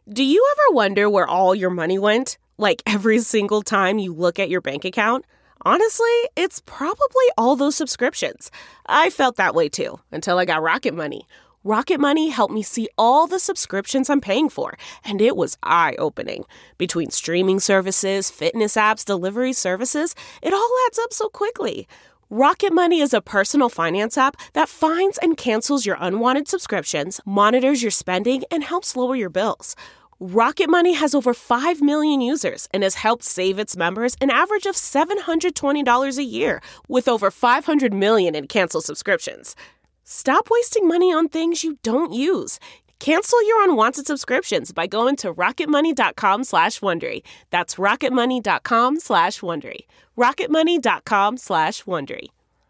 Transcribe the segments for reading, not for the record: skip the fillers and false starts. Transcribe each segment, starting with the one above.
Do you ever wonder where all your money went? Like every single time you look at your bank account? Honestly, it's probably all those subscriptions. I felt that way too, until I got Rocket Money. Rocket Money helped me see all the subscriptions I'm paying for, and it was eye-opening. Between streaming services, fitness apps, delivery services, it all adds up so quickly. Rocket Money is a personal finance app that finds and cancels your unwanted subscriptions, monitors your spending, and helps lower your bills. Rocket Money has over 5 million users and has helped save its members an average of $720 a year, with over 500 million in canceled subscriptions. Stop wasting money on things you don't use. Cancel your unwanted subscriptions by going to rocketmoney.com/Wondery. That's rocketmoney.com/Wondery. rocketmoney.com/Wondery.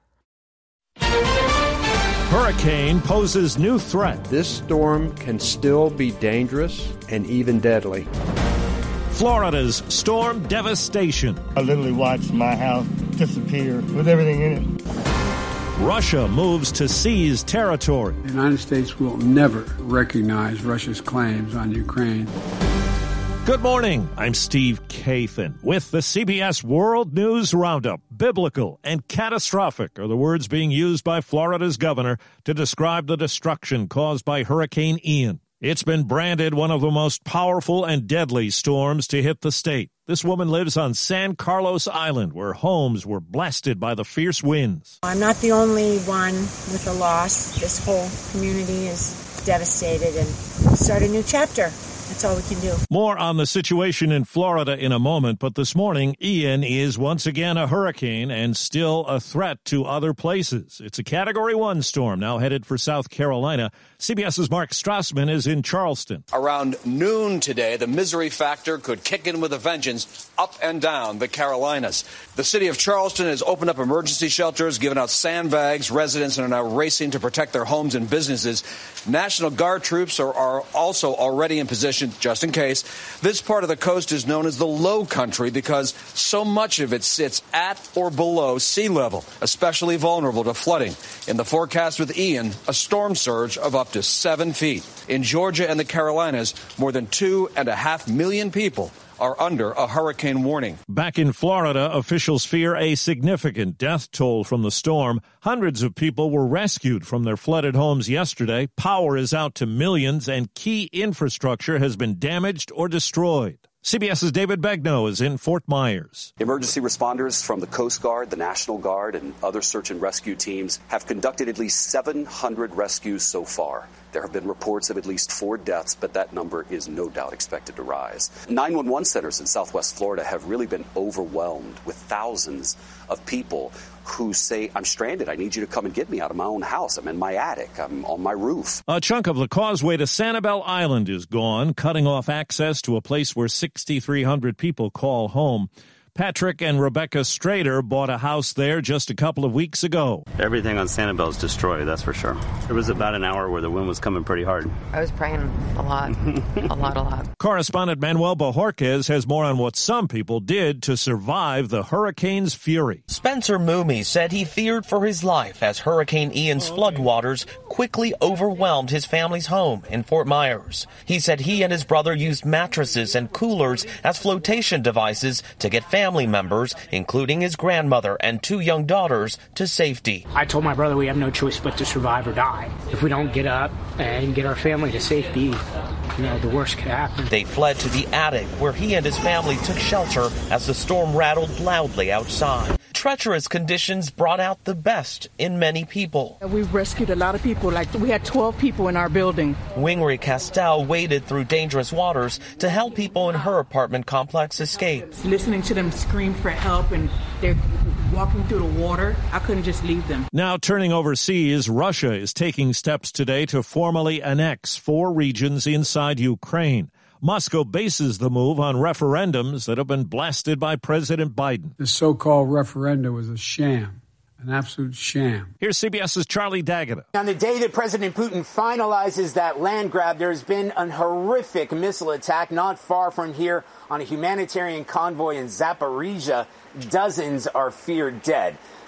Hurricane poses new threat. This storm can still be dangerous and even deadly. Florida's storm devastation. I literally watched my house disappear with everything in it. Russia moves to seize territory. The United States will never recognize Russia's claims on Ukraine. Good morning. I'm Steve Kathan with the CBS World News Roundup. Biblical and catastrophic are the words being used by Florida's governor to describe the destruction caused by Hurricane Ian. It's been branded one of the most powerful and deadly storms to hit the state. This woman lives on San Carlos Island, where homes were blasted by the fierce winds. I'm not the only one with a loss. This whole community is devastated, and start a new chapter. That's all we can do. More on the situation in Florida in a moment, but this morning, Ian is once again a hurricane and still a threat to other places. It's a Category 1 storm now headed for South Carolina. CBS's Mark Strassman is in Charleston. Around noon today, the misery factor could kick in with a vengeance up and down the Carolinas. The city of Charleston has opened up emergency shelters, given out sandbags. Residents are now racing to protect their homes and businesses. National Guard troops are also already in position just in case. This part of the coast is known as the Low Country because so much of it sits at or below sea level, especially vulnerable to flooding. In the forecast with Ian, a storm surge of up to 7 feet. In Georgia and the Carolinas, more than 2.5 million people are under a hurricane warning. Back in Florida, officials fear a significant death toll from the storm. Hundreds of people were rescued from their flooded homes yesterday. Power is out to millions, and key infrastructure has been damaged or destroyed. CBS's David Begnaud is in Fort Myers. Emergency responders from the Coast Guard, the National Guard, and other search and rescue teams have conducted at least 700 rescues so far. There have been reports of at least 4 deaths, but that number is no doubt expected to rise. 911 centers in Southwest Florida have really been overwhelmed with thousands of people who say, I'm stranded. I need you to come and get me out of my own house. I'm in my attic. I'm on my roof. A chunk of the causeway to Sanibel Island is gone, cutting off access to a place where 6,300 people call home. Patrick and Rebecca Strader bought a house there just a couple of weeks ago. Everything on Sanibel is destroyed, that's for sure. There was about an hour where the wind was coming pretty hard. I was praying a lot, a lot. Correspondent Manuel Bojorquez has more on what some people did to survive the hurricane's fury. Spencer Moomey said he feared for his life as Hurricane Ian's floodwaters quickly overwhelmed his family's home in Fort Myers. He said he and his brother used mattresses and coolers as flotation devices to get family members, including his grandmother and 2 young daughters, to safety. I told my brother we have no choice but to survive or die. If we don't get up and get our family to safety, the worst could happen. They fled to the attic where he and his family took shelter as the storm rattled loudly outside. Treacherous conditions brought out the best in many people. We rescued a lot of people. We had 12 people in our building. Wingry Castell waded through dangerous waters to help people in her apartment complex escape. Listening to them scream for help and they're walking through the water, I couldn't just leave them. Now turning overseas, Russia is taking steps today to formally annex 4 regions inside Ukraine. Moscow bases the move on referendums that have been blasted by President Biden. The so-called referendum was a sham, an absolute sham. Here's CBS's Charlie D'Agata. On the day that President Putin finalizes that land grab, there's been a horrific missile attack not far from here on a humanitarian convoy in Zaporizhia. Dozens are feared dead.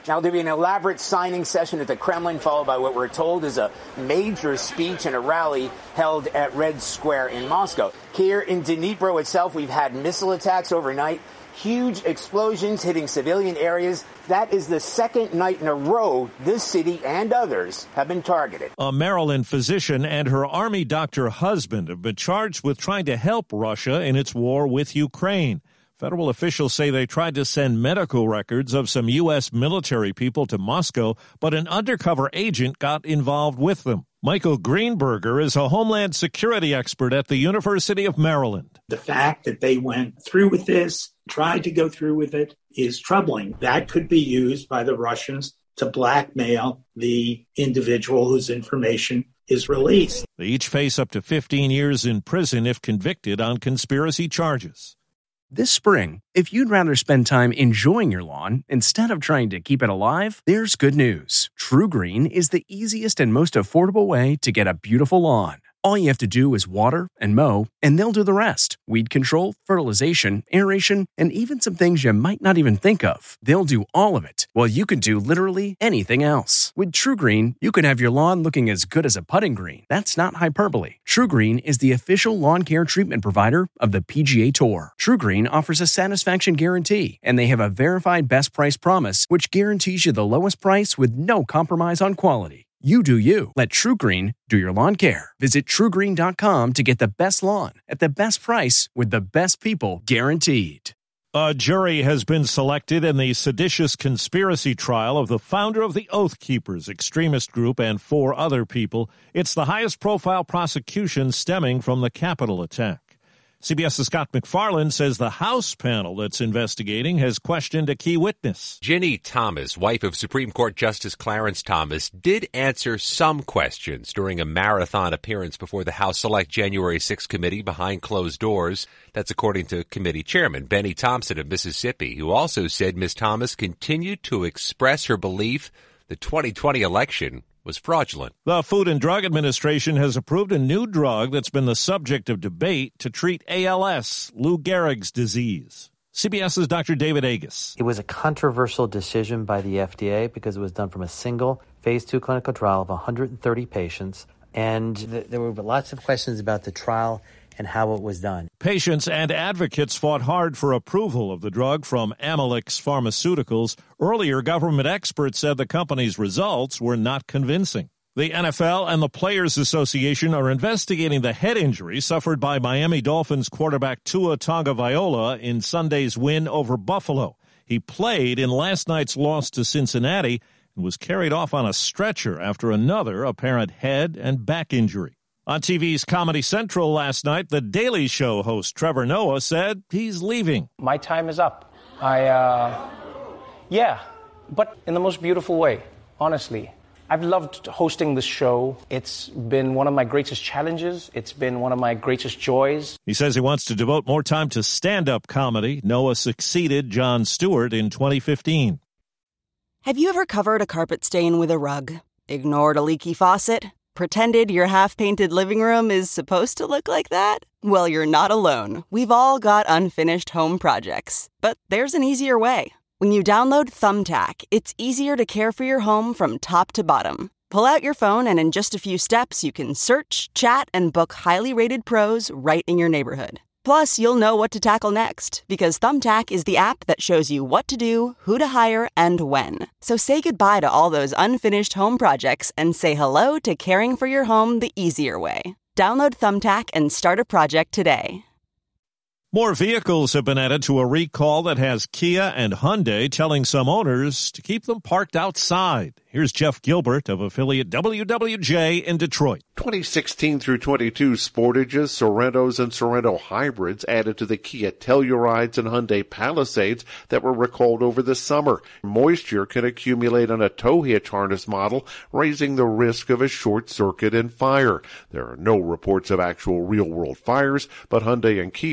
Now, there'll be an elaborate signing session at the Kremlin, followed by what we're told is a major speech and a rally held at Red Square in Moscow. Here in Dnipro itself, we've had missile attacks overnight, huge explosions hitting civilian areas. That is the second night in a row this city and others have been targeted. A Maryland physician and her Army doctor husband have been charged with trying to help Russia in its war with Ukraine. Federal officials say they tried to send medical records of some U.S. military people to Moscow, but an undercover agent got involved with them. Michael Greenberger is a Homeland Security expert at the University of Maryland. The fact that they went through with this, tried to go through with it, is troubling. That could be used by the Russians to blackmail the individual whose information is released. They each face up to 15 years in prison if convicted on conspiracy charges. This spring, if you'd rather spend time enjoying your lawn instead of trying to keep it alive, there's good news. TruGreen is the easiest and most affordable way to get a beautiful lawn. All you have to do is water and mow, and they'll do the rest. Weed control, fertilization, aeration, and even some things you might not even think of. They'll do all of it, while you can do literally anything else. With TruGreen, you can have your lawn looking as good as a putting green. That's not hyperbole. TruGreen is the official lawn care treatment provider of the PGA Tour. TruGreen offers a satisfaction guarantee, and they have a verified best price promise, which guarantees you the lowest price with no compromise on quality. You do you. Let TruGreen do your lawn care. Visit TruGreen.com to get the best lawn at the best price with the best people guaranteed. A jury has been selected in the seditious conspiracy trial of the founder of the Oath Keepers extremist group and 4 other people. It's the highest profile prosecution stemming from the Capitol attack. CBS's Scott McFarland says the House panel that's investigating has questioned a key witness. Ginny Thomas, wife of Supreme Court Justice Clarence Thomas, did answer some questions during a marathon appearance before the House Select January 6 committee behind closed doors. That's according to committee chairman Benny Thompson of Mississippi, who also said Ms. Thomas continued to express her belief the 2020 election was fraudulent. The Food and Drug Administration has approved a new drug that's been the subject of debate to treat ALS, Lou Gehrig's disease. CBS's Dr. David Agus. It was a controversial decision by the FDA because it was done from a single phase 2 clinical trial of 130 patients. And there were lots of questions about the trial and how it was done. Patients and advocates fought hard for approval of the drug from Amylyx Pharmaceuticals. Earlier, government experts said the company's results were not convincing. The NFL and the Players Association are investigating the head injury suffered by Miami Dolphins quarterback Tua Tagovailoa in Sunday's win over Buffalo. He played in last night's loss to Cincinnati and was carried off on a stretcher after another apparent head and back injury. On TV's Comedy Central last night, The Daily Show host Trevor Noah said he's leaving. My time is up. But in the most beautiful way, honestly. I've loved hosting this show. It's been one of my greatest challenges. It's been one of my greatest joys. He says he wants to devote more time to stand-up comedy. Noah succeeded Jon Stewart in 2015. Have you ever covered a carpet stain with a rug? Ignored a leaky faucet? Pretended your half-painted living room is supposed to look like that? Well, you're not alone. We've all got unfinished home projects. But there's an easier way. When you download Thumbtack, it's easier to care for your home from top to bottom. Pull out your phone and in just a few steps, you can search, chat, and book highly rated pros right in your neighborhood. Plus, you'll know what to tackle next, because Thumbtack is the app that shows you what to do, who to hire, and when. So say goodbye to all those unfinished home projects and say hello to caring for your home the easier way. Download Thumbtack and start a project today. More vehicles have been added to a recall that has Kia and Hyundai telling some owners to keep them parked outside. Here's Jeff Gilbert of affiliate WWJ in Detroit. 2016 through 22 Sportages, Sorrentos, and Sorrento hybrids added to the Kia Tellurides and Hyundai Palisades that were recalled over the summer. Moisture can accumulate on a tow hitch harness model, raising the risk of a short circuit and fire. There are no reports of actual real-world fires, but Hyundai and Kia feel the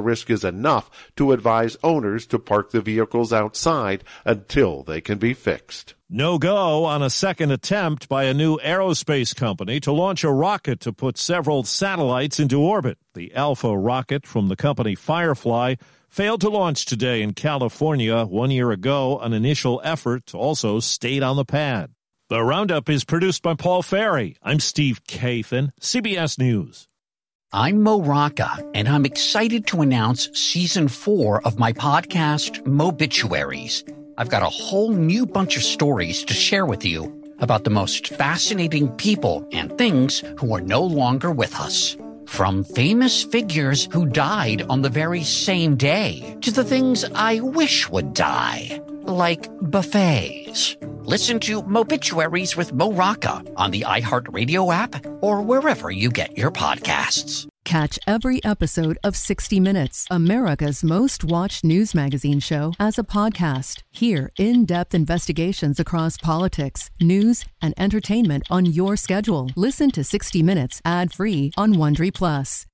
the risk is enough to advise owners to park the vehicles outside until they can be fixed. No go on a second attempt by a new aerospace company to launch a rocket to put several satellites into orbit. The Alpha rocket from the company Firefly failed to launch today in California. 1 year ago, an initial effort also stayed on the pad. The Roundup is produced by Paul Ferry. I'm Steve Kathan, CBS News. I'm Mo Rocca, and I'm excited to announce Season 4 of my podcast, Mobituaries. I've got a whole new bunch of stories to share with you about the most fascinating people and things who are no longer with us. From famous figures who died on the very same day to the things I wish would die, like buffets. Listen to Mobituaries with Mo Rocca on the iHeartRadio app or wherever you get your podcasts. Catch every episode of 60 Minutes, America's most watched news magazine show, as a podcast. Hear in-depth investigations across politics, news, and entertainment on your schedule. Listen to 60 Minutes ad-free on Wondery Plus.